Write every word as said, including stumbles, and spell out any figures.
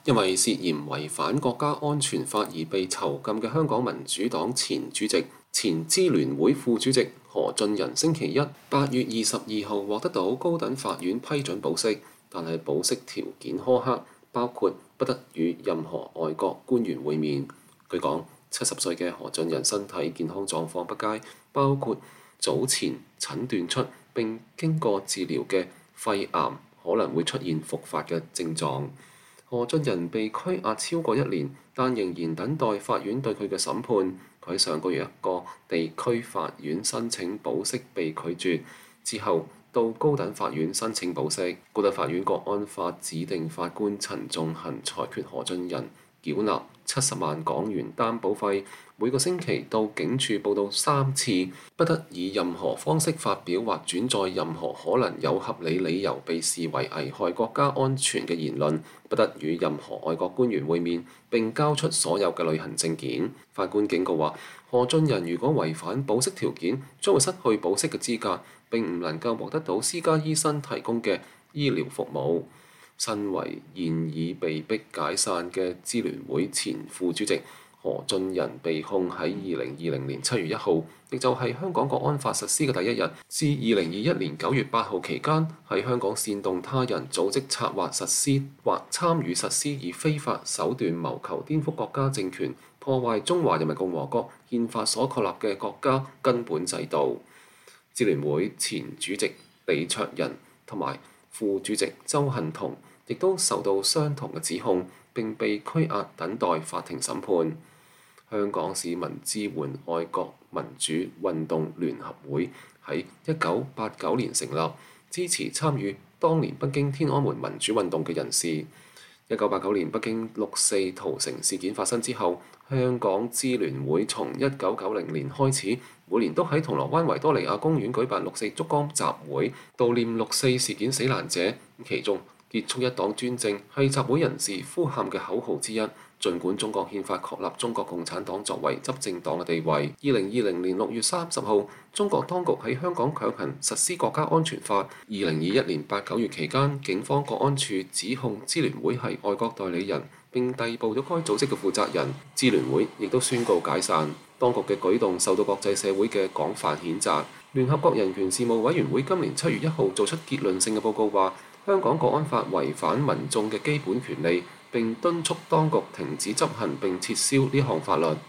因為涉嫌違反國家安全法而被囚禁嘅香港民主黨前主席、前支聯會副主席何俊仁，星期一八月二十二號獲得到高等法院批准保釋，但係保釋條件苛刻，包括不得與任何外國官員會面。據講，七十歲嘅何俊仁身體健康狀況不佳，包括早前診斷出並經過治療嘅肺癌可能會出現復發嘅症狀。何俊仁被拘押超過一年，但仍然等待法院對佢嘅審判。佢上個月一個地區法院申請保釋被拒絕，之後到高等法院申請保釋。高等法院國安法指定法官陳仲衡裁決何俊仁繳納七十萬港元擔保費，每個星期到警署報到三次，不得以任何方式發表或轉載任何可能有合理理由被視為危害國家安全嘅言論，不得與任何外國官員會面，並交出所有嘅旅行證件。法官警告話，何俊仁如果違反保釋條件，將會失去保釋嘅資格，並唔能夠獲得到私家醫生提供嘅醫療服務。身為現已被迫解散嘅支聯會前副主席何俊仁，被控喺二零二零年七月一號，亦就係香港國安法實施嘅第一日，至二零二一年九月八號期間，喺香港煽動他人組織策劃實施或參與實施以非法手段謀求顛覆國家政權，破壞中華人民共和國憲法所確立嘅國家根本制度。支聯會前主席李卓人同埋副主席鄒幸彤亦都受到相同嘅指控，並被拘押等待法庭審判。香港市民支援愛國民主運動聯合會喺一九八九年成立，支持參與當年北京天安門民主運動嘅人士。一九八九年北京六四屠城事件發生之後，香港支聯會從一九九零年開始，每年都喺銅鑼灣維多利亞公園舉辦六四燭光集會，悼念六四事件死難者。其中結束一黨專政係集會人士呼喊嘅口號之一。儘管中國憲法確立中國共產黨作為執政黨嘅地位，二零二零年六月三十號，中國當局喺香港強行實施國家安全法。二零二一年八九月期間，警方國安處指控支聯會係外國代理人，並逮捕咗該組織嘅負責人。支聯會亦都宣告解散。當局嘅舉動受到國際社會嘅廣泛譴責。聯合國人權事務委員會今年七月一號做出結論性嘅報告，話香港國安法違反民眾嘅基本權利，並敦促當局停止執行並撤銷呢項法律。